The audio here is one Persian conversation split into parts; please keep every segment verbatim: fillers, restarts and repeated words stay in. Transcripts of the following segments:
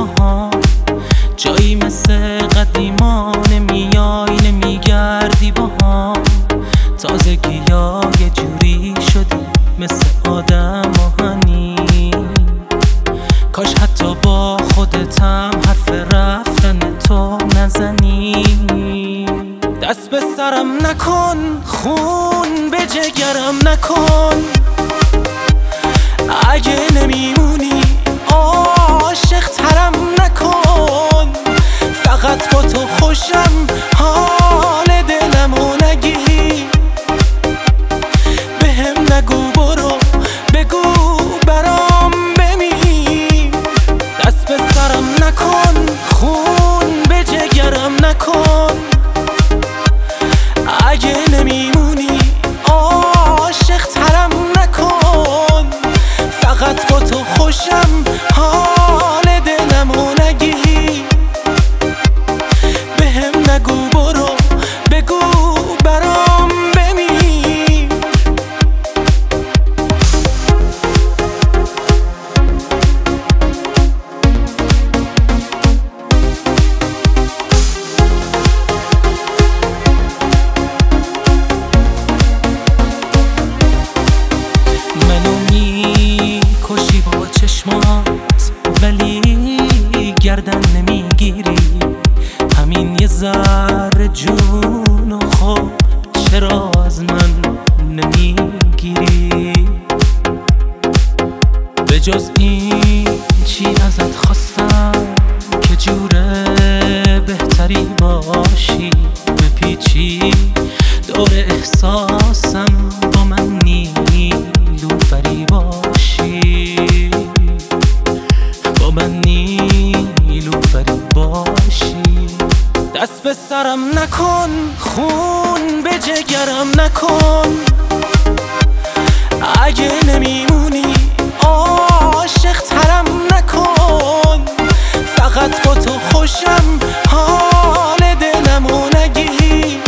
با جایی مثل قدیما نمیای نمیگردی با هم. تازگی ها یه جوری شدی مثل آدم آهنی. کاش حتی با خودتم حرف رفتن تو نزنی. دست به سرم نکن، خون به جگرم نکن. اگه نمیمونی عاشق ترم نکن. فقط با تو خوشم، حال دلمو نگی. بهم نگو برو، بگو برام بمیر. دست به سرم نکن، خون به جگرم نکن. اگه نمیمونی عاشق ترم نکن. فقط با تو خوشم، حال دلمو نگی. بهم نگو برو، بگو برام بمیر. منو میکشی با چشمات ولی گردن نمیگیری. همین یه ذره جون و خب چرا از من نمیگیری؟ به جز این چی ازت خواستم که جوره بهتری باشی؟ بپیچی دور احساسم با من نیلوفری باشی. با من نیلوفری باشی. دست به سرم نکن، خون به جگرم نکن. اگه نمیمونی عاشق ترم نکن. فقط با تو خوشم، حال دلمو نگی.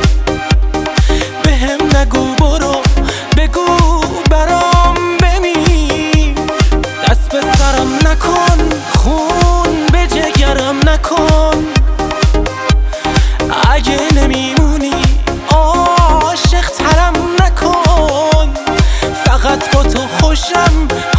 بهم نگو برو، بگو برام بمیر. دست به سرم نکن، خون به جگرم نکن. اگه نمیمونی عاشق ترم نکن. فقط با تو خوشم،